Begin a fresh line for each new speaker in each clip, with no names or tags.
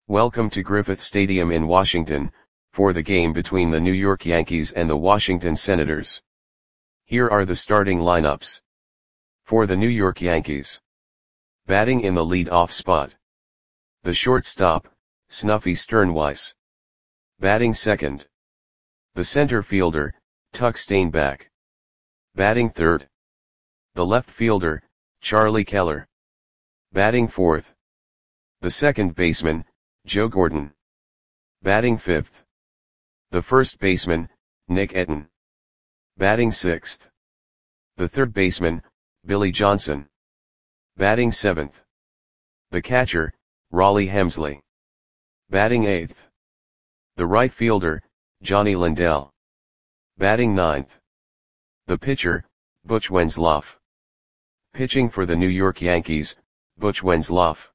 Welcome to Griffith Stadium in Washington, for the game between the New York Yankees and the Washington Senators. Here are the starting lineups. For the New York Yankees. Batting in the lead-off spot. The shortstop, Snuffy Sternweiss. Batting second. The center fielder, Tuck Steinbach. Batting third. The left fielder, Charlie Keller. Batting fourth. The second baseman, Joe Gordon. Batting fifth. The first baseman, Nick Etten. Batting sixth. The third baseman, Billy Johnson. Batting seventh. The catcher, Rollie Hemsley. Batting eighth. The right fielder, Johnny Lindell. Batting ninth. The pitcher, Butch Wenzloff. Pitching for the New York Yankees, Butch Wenzloff.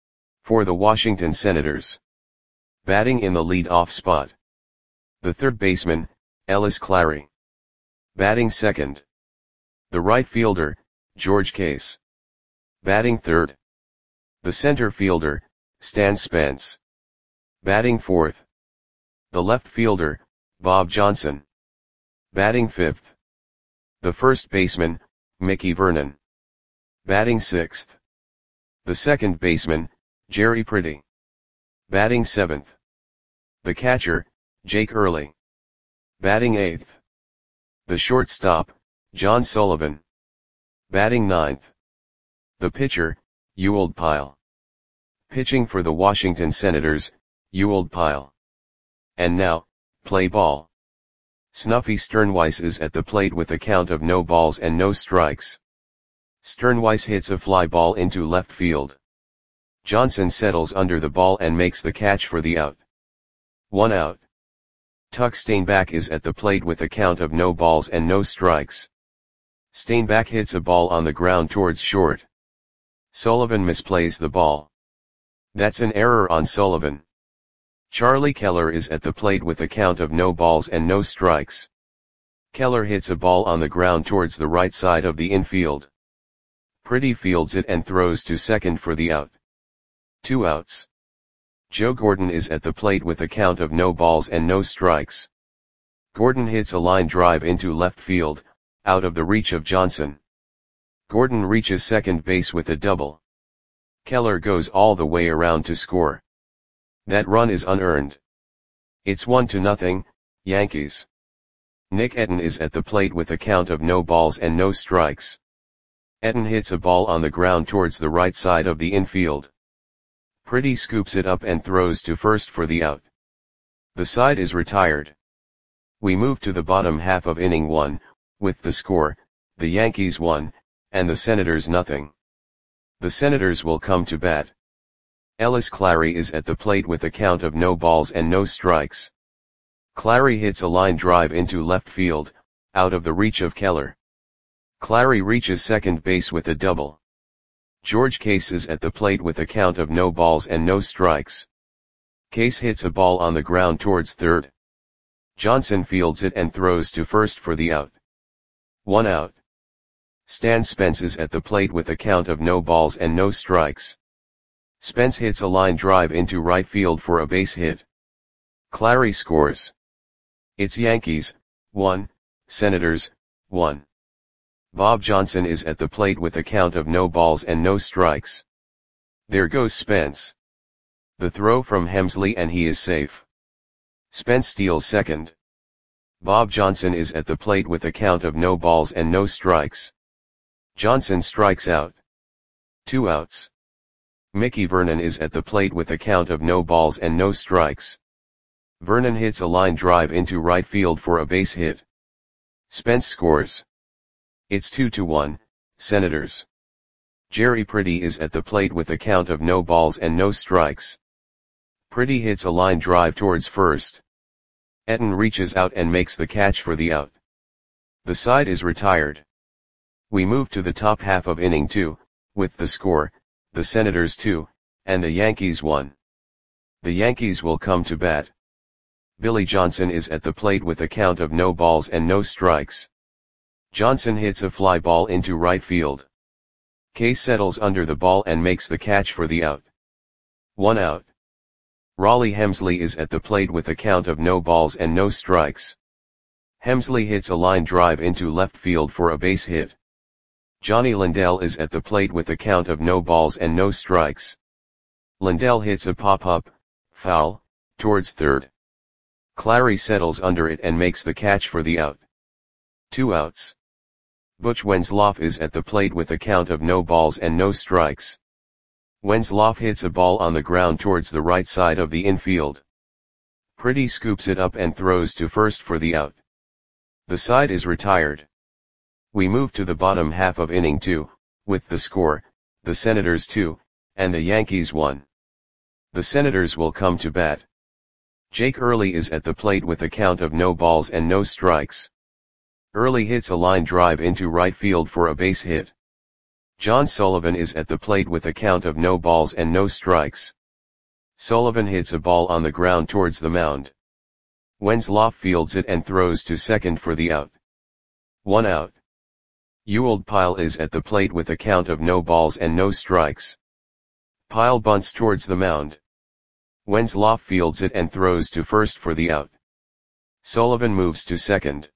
For the Washington Senators. Batting in the lead-off spot. The third baseman, Ellis Clary. Batting second. The right fielder, George Case. Batting third. The center fielder, Stan Spence. Batting fourth. The left fielder, Bob Johnson. Batting fifth. The first baseman, Mickey Vernon. Batting sixth. The second baseman, Jerry Pretty. Batting seventh. The catcher, Jake Early. Batting eighth. The shortstop, John Sullivan. Batting ninth. The pitcher, Ewald Pyle. Pitching for the Washington Senators, Ewald Pyle. And now, play ball. Snuffy Sternweiss is at the plate with a count of no balls and no strikes. Sternweiss hits a fly ball into left field. Johnson settles under the ball and makes the catch for the out. 1 out. Tuck Steinbach is at the plate with a count of no balls and no strikes. Steinbach hits a ball on the ground towards short. Sullivan misplays the ball. That's an error on Sullivan. Charlie Keller is at the plate with a count of no balls and no strikes. Keller hits a ball on the ground towards the right side of the infield. Pretty fields it and throws to second for the out. 2 outs. Joe Gordon is at the plate with a count of no balls and no strikes. Gordon hits a line drive into left field, out of the reach of Johnson. Gordon reaches second base with a double. Keller goes all the way around to score. That run is unearned. It's 1-0, Yankees. Nick Etten is at the plate with a count of no balls and no strikes. Etten hits a ball on the ground towards the right side of the infield. Pretty scoops it up and throws to first for the out. The side is retired. We move to the bottom half of inning 1, with the score, the Yankees 1, and the Senators 0. The Senators will come to bat. Ellis Clary is at the plate with a count of no balls and no strikes. Clary hits a line drive into left field, out of the reach of Keller. Clary reaches second base with a double. George Case is at the plate with a count of no balls and no strikes. Case hits a ball on the ground towards third. Johnson fields it and throws to first for the out. 1 out. Stan Spence is at the plate with a count of no balls and no strikes. Spence hits a line drive into right field for a base hit. Clary scores. It's Yankees, 1, Senators, 1. Bob Johnson is at the plate with a count of no balls and no strikes. There goes Spence. The throw from Hemsley and he is safe. Spence steals second. Bob Johnson is at the plate with a count of no balls and no strikes. Johnson strikes out. 2 outs. Mickey Vernon is at the plate with a count of no balls and no strikes. Vernon hits a line drive into right field for a base hit. Spence scores. It's 2-1, Senators. Jerry Pretty is at the plate with a count of no balls and no strikes. Pretty hits a line drive towards first. Etten reaches out and makes the catch for the out. The side is retired. We move to the top half of inning 2, with the score, the Senators 2, and the Yankees 1. The Yankees will come to bat. Billy Johnson is at the plate with a count of no balls and no strikes. Johnson hits a fly ball into right field. Case settles under the ball and makes the catch for the out. 1 out. Raleigh Hemsley is at the plate with a count of no balls and no strikes. Hemsley hits a line drive into left field for a base hit. Johnny Lindell is at the plate with a count of no balls and no strikes. Lindell hits a pop-up, foul, towards third. Clary settles under it and makes the catch for the out. 2 outs. Butch Wenzloff is at the plate with a count of no balls and no strikes. Wenzloff hits a ball on the ground towards the right side of the infield. Pretty scoops it up and throws to first for the out. The side is retired. We move to the bottom half of inning 2, with the score, the Senators 2, and the Yankees 1. The Senators will come to bat. Jake Early is at the plate with a count of no balls and no strikes. Early hits a line drive into right field for a base hit. John Sullivan is at the plate with a count of no balls and no strikes. Sullivan hits a ball on the ground towards the mound. Wenzloff fields it and throws to second for the out. 1 out. Ewald Pyle is at the plate with a count of no balls and no strikes. Pyle bunts towards the mound. Wenzloff fields it and throws to first for the out. Sullivan moves to second.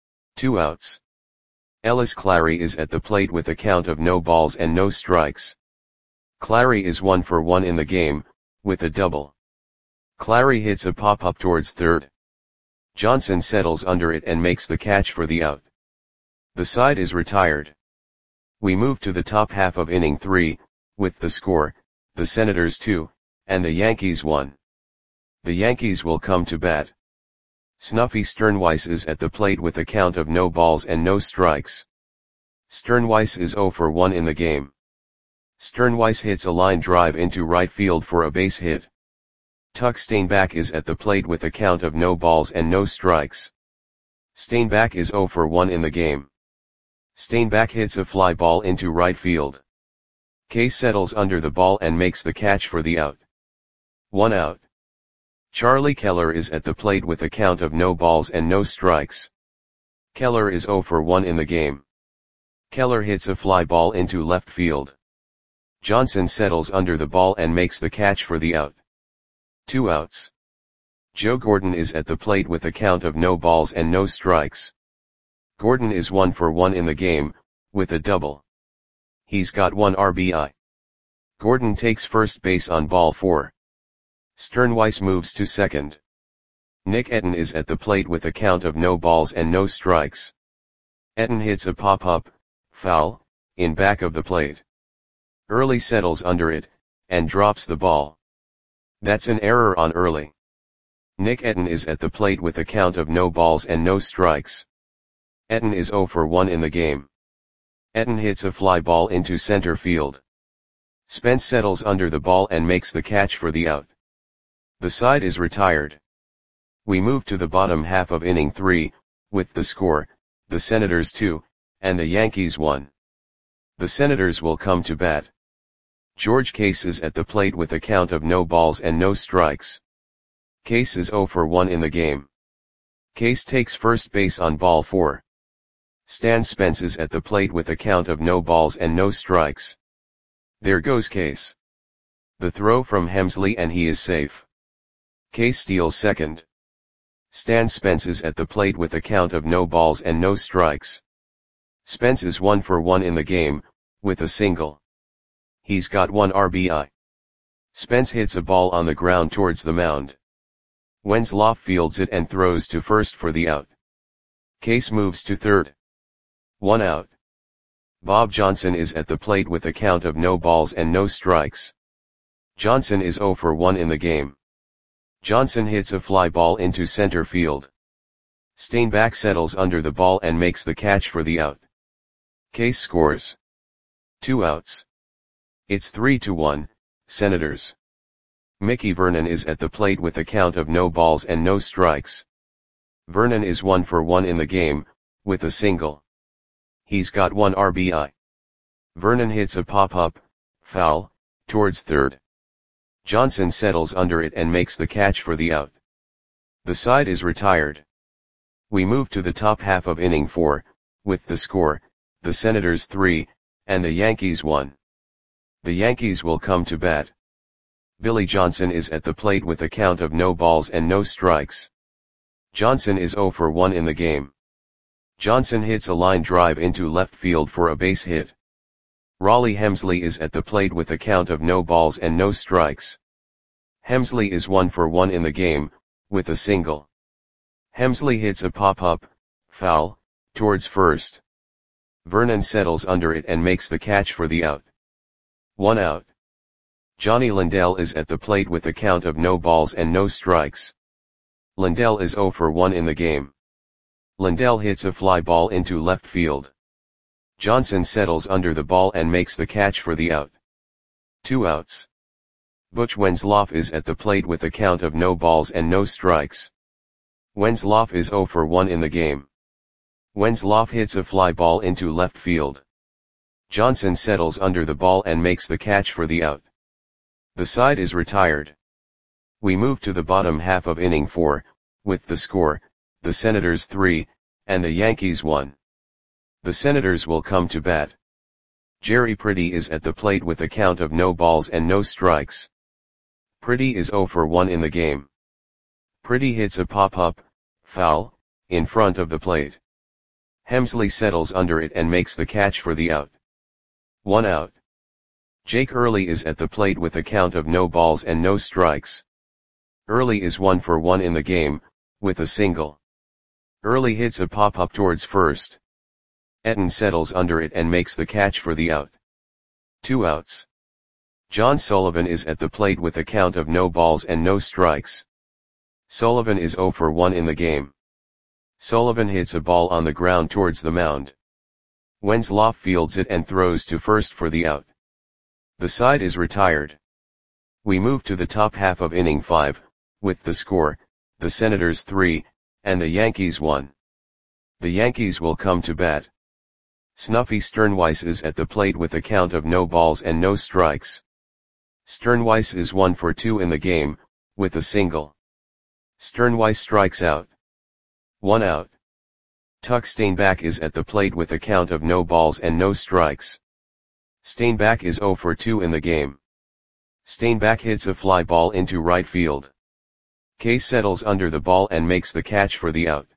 2 outs. Ellis Clary is at the plate with a count of no balls and no strikes. Clary is 1 for 1 in the game, with a double. Clary hits a pop-up towards third. Johnson settles under it and makes the catch for the out. The side is retired. We move to the top half of inning 3, with the score, the Senators 2, and the Yankees 1. The Yankees will come to bat. Snuffy Sternweiss is at the plate with a count of no balls and no strikes. Sternweiss is 0 for 1 in the game. Sternweiss hits a line drive into right field for a base hit. Tuck Steinbach is at the plate with a count of no balls and no strikes. Steinbach is 0 for 1 in the game. Steinbach hits a fly ball into right field. Case settles under the ball and makes the catch for the out. 1 out. Charlie Keller is at the plate with a count of no balls and no strikes. Keller is 0 for 1 in the game. Keller hits a fly ball into left field. Johnson settles under the ball and makes the catch for the out. 2 outs. Joe Gordon is at the plate with a count of no balls and no strikes. Gordon is 1 for 1 in the game, with a double. He's got 1 RBI. Gordon takes first base on ball 4. Sternweiss moves to second. Nick Etten is at the plate with a count of no balls and no strikes. Etten hits a pop-up, foul, in back of the plate. Early settles under it, and drops the ball. That's an error on Early. Nick Etten is at the plate with a count of no balls and no strikes. Etten is 0 for 1 in the game. Etten hits a fly ball into center field. Spence settles under the ball and makes the catch for the out. The side is retired. We move to the bottom half of inning 3, with the score, the Senators 2, and the Yankees 1. The Senators will come to bat. George Case is at the plate with a count of no balls and no strikes. Case is 0 for 1 in the game. Case takes first base on ball 4. Stan Spence is at the plate with a count of no balls and no strikes. There goes Case. The throw from Hemsley and he is safe. Case steals second. Stan Spence is at the plate with a count of no balls and no strikes. Spence is 1 for 1 in the game, with a single. He's got 1 RBI. Spence hits a ball on the ground towards the mound. Wenzloff fields it and throws to first for the out. Case moves to third. 1 out. Bob Johnson is at the plate with a count of no balls and no strikes. Johnson is 0 for 1 in the game. Johnson hits a fly ball into center field. Steinbach settles under the ball and makes the catch for the out. Case scores. 2 outs. It's 3-1, Senators. Mickey Vernon is at the plate with a count of no balls and no strikes. Vernon is 1 for 1 in the game, with a single. He's got 1 RBI. Vernon hits a pop-up, foul, towards third. Johnson settles under it and makes the catch for the out. The side is retired. We move to the top half of inning 4, with the score, the Senators 3, and the Yankees 1. The Yankees will come to bat. Billy Johnson is at the plate with a count of no balls and no strikes. Johnson is 0 for 1 in the game. Johnson hits a line drive into left field for a base hit. Raleigh Hemsley is at the plate with a count of no balls and no strikes. Hemsley is 1 for 1 in the game, with a single. Hemsley hits a pop-up, foul, towards first. Vernon settles under it and makes the catch for the out. 1 out. Johnny Lindell is at the plate with a count of no balls and no strikes. Lindell is 0 for 1 in the game. Lindell hits a fly ball into left field. Johnson settles under the ball and makes the catch for the out. 2 outs. Butch Wenzloff is at the plate with a count of no balls and no strikes. Wenzloff is 0 for 1 in the game. Wenzloff hits a fly ball into left field. Johnson settles under the ball and makes the catch for the out. The side is retired. We move to the bottom half of inning 4, with the score, the Senators 3, and the Yankees 1. The Senators will come to bat. Jerry Pretty is at the plate with a count of no balls and no strikes. Pretty is 0 for 1 in the game. Pretty hits a pop-up, foul, in front of the plate. Hemsley settles under it and makes the catch for the out. 1 out. Jake Early is at the plate with a count of no balls and no strikes. Early is 1 for 1 in the game, with a single. Early hits a pop-up towards first. Etten settles under it and makes the catch for the out. 2 outs. John Sullivan is at the plate with a count of no balls and no strikes. Sullivan is 0 for 1 in the game. Sullivan hits a ball on the ground towards the mound. Wenzloff fields it and throws to first for the out. The side is retired. We move to the top half of inning 5, with the score, the Senators 3, and the Yankees 1. The Yankees will come to bat. Snuffy Sternweiss is at the plate with a count of no balls and no strikes. Sternweiss is 1 for 2 in the game, with a single. Sternweiss strikes out. 1 out. Tuck Steinbach is at the plate with a count of no balls and no strikes. Steinbach is 0 for 2 in the game. Steinbach hits a fly ball into right field. Case settles under the ball and makes the catch for the out.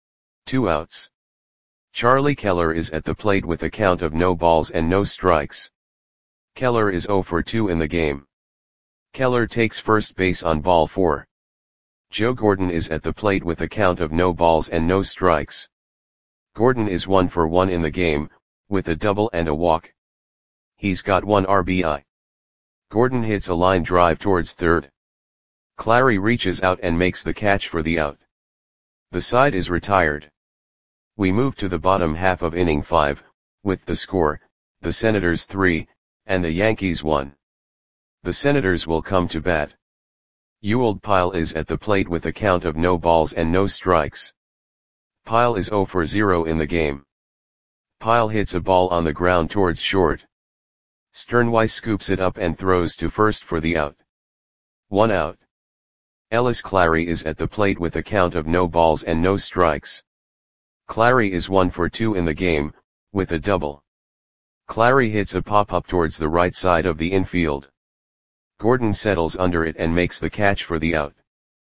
2 outs. Charlie Keller is at the plate with a count of no balls and no strikes. Keller is 0 for 2 in the game. Keller takes first base on ball 4. Joe Gordon is at the plate with a count of no balls and no strikes. Gordon is 1 for 1 in the game, with a double and a walk. He's got 1 RBI. Gordon hits a line drive towards third. Clary reaches out and makes the catch for the out. The side is retired. We move to the bottom half of inning 5, with the score, the Senators 3, and the Yankees 1. The Senators will come to bat. Ewald Pyle is at the plate with a count of no balls and no strikes. Pyle is 0 for 0 in the game. Pyle hits a ball on the ground towards short. Sternweiss scoops it up and throws to first for the out. 1 out. Ellis Clary is at the plate with a count of no balls and no strikes. Clary is 1 for 2 in the game, with a double. Clary hits a pop-up towards the right side of the infield. Gordon settles under it and makes the catch for the out.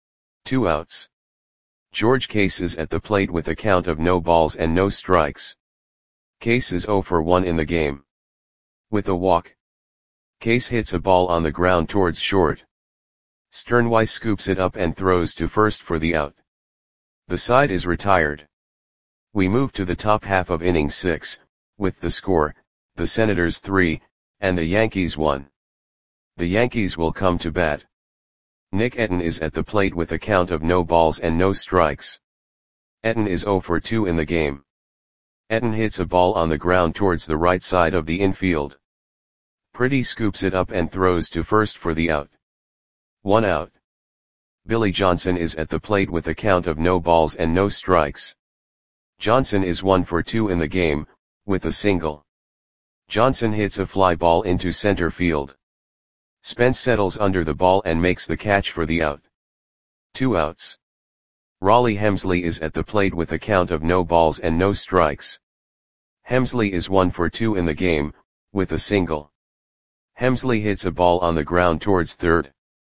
2 outs. George Case is at the plate with a count of no balls and no strikes. Case is 0 for 1 in the game. With a walk. Case hits a ball on the ground towards short. Sternweiss scoops it up and throws to first for the out. The side is retired. We move to the top half of inning 6, with the score, the Senators 3, and the Yankees 1. The Yankees will come to bat. Nick Etten is at the plate with a count of no balls and no strikes. Etten is 0 for 2 in the game. Etten hits a ball on the ground towards the right side of the infield. Pretty scoops it up and throws to first for the out. 1 out. Billy Johnson is at the plate with a count of no balls and no strikes. Johnson is 1 for 2 in the game, with a single. Johnson hits a fly ball into center field. Spence settles under the ball and makes the catch for the out. 2 outs. Raleigh Hemsley is at the plate with a count of no balls and no strikes. Hemsley is 1 for 2 in the game, with a single. Hemsley hits a ball on the ground towards third.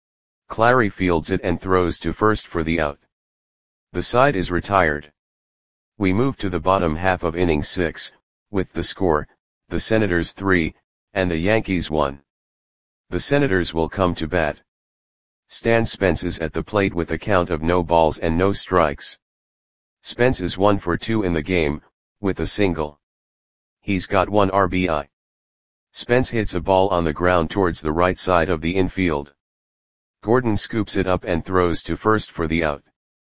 Clary fields it and throws to first for the out. The side is retired. We move to the bottom half of inning 6, with the score, the Senators 3, and the Yankees 1. The Senators will come to bat. Stan Spence is at the plate with a count of no balls and no strikes. Spence is 1 for 2 in the game, with a single. He's got 1 RBI. Spence hits a ball on the ground towards the right side of the infield. Gordon scoops it up and throws to first for the out.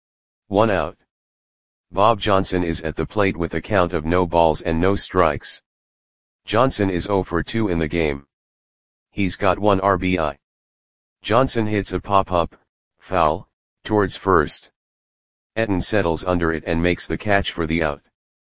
1 out. Bob Johnson is at the plate with a count of no balls and no strikes. Johnson is 0 for 2 in the game. He's got 1 RBI. Johnson hits a pop-up, foul, towards first. Etten settles under it and makes the catch for the out.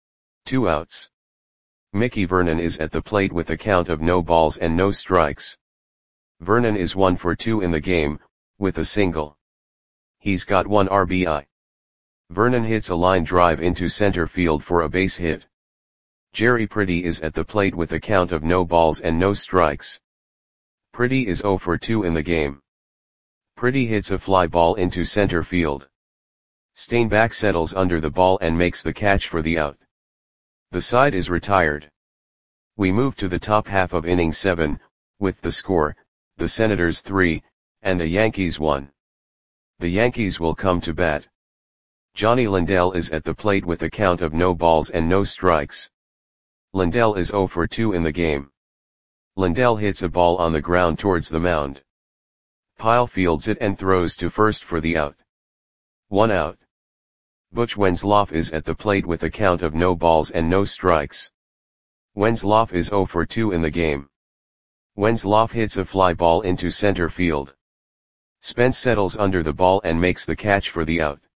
2 outs. Mickey Vernon is at the plate with a count of no balls and no strikes. Vernon is 1 for 2 in the game, with a single. He's got 1 RBI. Vernon hits a line drive into center field for a base hit. Jerry Pretty is at the plate with a count of no balls and no strikes. Pretty is 0 for 2 in the game. Pretty hits a fly ball into center field. Steinbach settles under the ball and makes the catch for the out. The side is retired. We move to the top half of inning 7, with the score, the Senators 3, and the Yankees 1. The Yankees will come to bat. Johnny Lindell is at the plate with a count of no balls and no strikes. Lindell is 0 for 2 in the game. Lindell hits a ball on the ground towards the mound. Pyle fields it and throws to first for the out. 1 out. Butch Wenzloff is at the plate with a count of no balls and no strikes. Wenzloff is 0 for 2 in the game. Wenzloff hits a fly ball into center field. Spence settles under the ball and makes the catch for the out.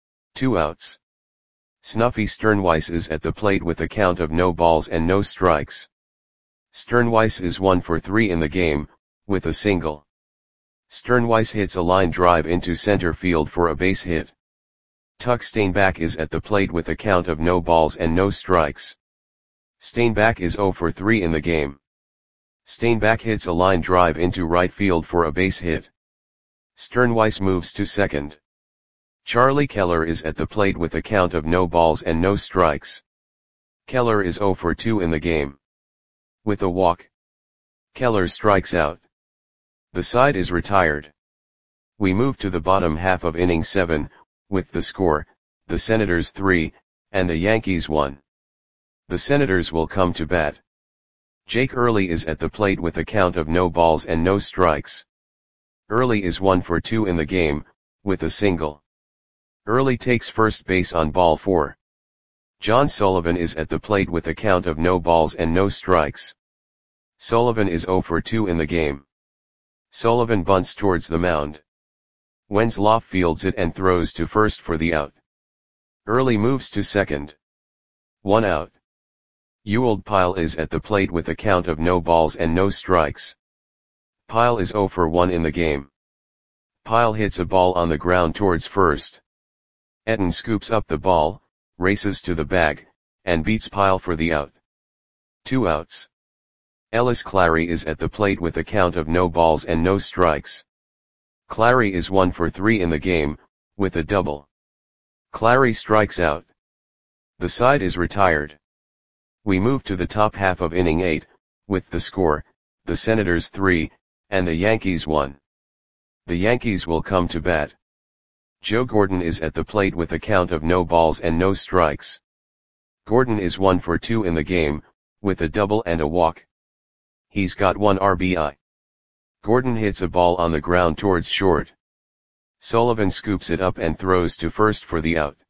2 outs. Snuffy Sternweiss is at the plate with a count of no balls and no strikes. Sternweiss is 1 for 3 in the game, with a single. Sternweiss hits a line drive into center field for a base hit. Tuck Steinbach is at the plate with a count of no balls and no strikes. Steinbach is 0 for 3 in the game. Steinbach hits a line drive into right field for a base hit. Sternweiss moves to second. Charlie Keller is at the plate with a count of no balls and no strikes. Keller is 0 for 2 in the game. With a walk, Keller strikes out. The side is retired. We move to the bottom half of inning 7, with the score, the Senators 3, and the Yankees 1. The Senators will come to bat. Jake Early is at the plate with a count of no balls and no strikes. Early is 1 for 2 in the game, with a single. Early takes first base on ball 4. John Sullivan is at the plate with a count of no balls and no strikes. Sullivan is 0 for 2 in the game. Sullivan bunts towards the mound. Wenzloff fields it and throws to first for the out. Early moves to second. 1 out. Ewald Pyle is at the plate with a count of no balls and no strikes. Pyle is 0 for 1 in the game. Pyle hits a ball on the ground towards first. Etten scoops up the ball, races to the bag, and beats Pyle for the out. 2 outs. Ellis Clary is at the plate with a count of no balls and no strikes. Clary is 1 for 3 in the game, with a double. Clary strikes out. The side is retired. We move to the top half of inning 8, with the score, the Senators 3, and the Yankees 1. The Yankees will come to bat. Joe Gordon is at the plate with a count of no balls and no strikes. Gordon is 1 for 2 in the game, with a double and a walk. He's got 1 RBI. Gordon hits a ball on the ground towards short. Sullivan scoops it up and throws to first for the out.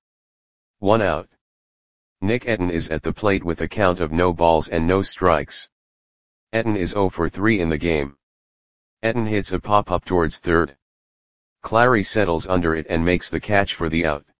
1 out. Nick Etten is at the plate with a count of no balls and no strikes. Etten is 0 for 3 in the game. Etten hits a pop-up towards third. Clary settles under it and makes the catch for the out.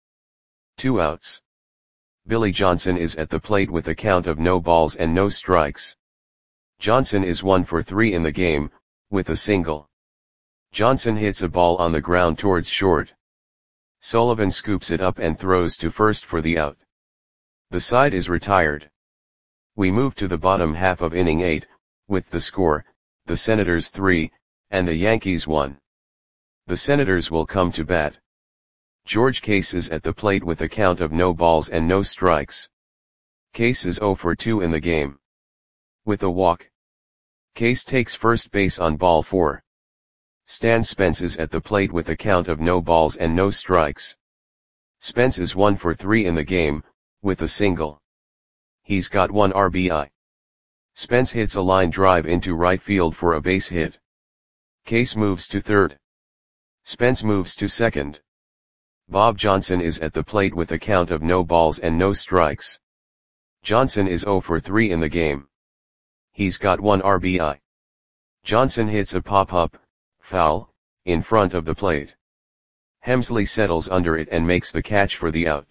2 outs. Billy Johnson is at the plate with a count of no balls and no strikes. Johnson is 1 for 3 in the game, with a single. Johnson hits a ball on the ground towards short. Sullivan scoops it up and throws to first for the out. The side is retired. We move to the bottom half of inning 8, with the score, the Senators 3, and the Yankees 1. The Senators will come to bat. George Case is at the plate with a count of no balls and no strikes. Case is 0 for 2 in the game. With a walk. Case takes first base on ball 4. Stan Spence is at the plate with a count of no balls and no strikes. Spence is 1 for 3 in the game, with a single. He's got 1 RBI. Spence hits a line drive into right field for a base hit. Case moves to third. Spence moves to second. Bob Johnson is at the plate with a count of no balls and no strikes. Johnson is 0 for 3 in the game. He's got 1 RBI. Johnson hits a pop-up, foul, in front of the plate. Hemsley settles under it and makes the catch for the out.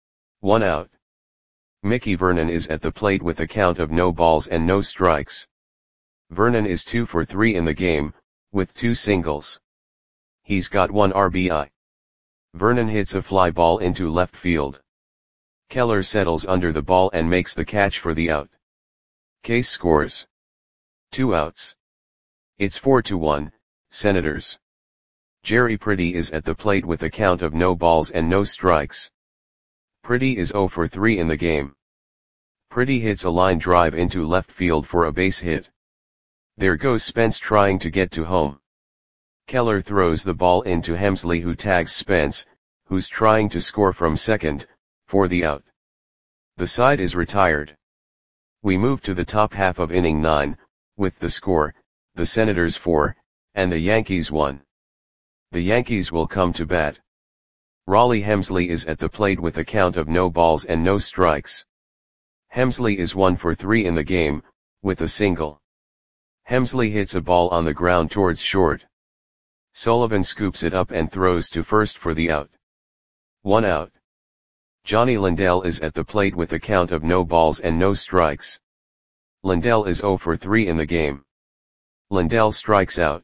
1 out. Mickey Vernon is at the plate with a count of no balls and no strikes. Vernon is 2 for 3 in the game, with 2 singles. He's got 1 RBI. Vernon hits a fly ball into left field. Keller settles under the ball and makes the catch for the out. Case scores. 2 outs. It's 4-1, Senators. Jerry Pretty is at the plate with a count of no balls and no strikes. Pretty is 0 for 3 in the game. Pretty hits a line drive into left field for a base hit. There goes Spence trying to get to home. Keller throws the ball into Hemsley, who tags Spence, who's trying to score from second, for the out. The side is retired. We move to the top half of inning 9, with the score, the Senators 4, and the Yankees 1. The Yankees will come to bat. Raleigh Hemsley is at the plate with a count of no balls and no strikes. Hemsley is 1 for 3 in the game, with a single. Hemsley hits a ball on the ground towards short. Sullivan scoops it up and throws to first for the out. 1 out. Johnny Lindell is at the plate with a count of no balls and no strikes. Lindell is 0 for 3 in the game. Lindell strikes out.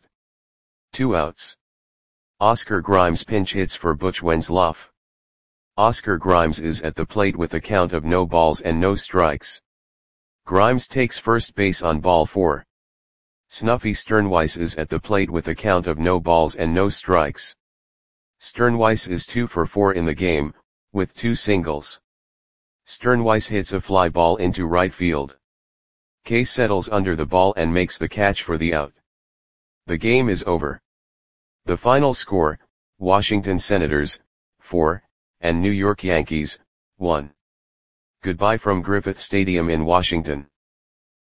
2 outs. Oscar Grimes pinch hits for Butch Wenzloff. Oscar Grimes is at the plate with a count of no balls and no strikes. Grimes takes first base on ball 4. Snuffy Sternweiss is at the plate with a count of no balls and no strikes. Sternweiss is 2 for 4 in the game, with 2 singles. Sternweiss hits a fly ball into right field. Case settles under the ball and makes the catch for the out. The game is over. The final score, Washington Senators, 4, and New York Yankees, 1. Goodbye from Griffith Stadium in Washington.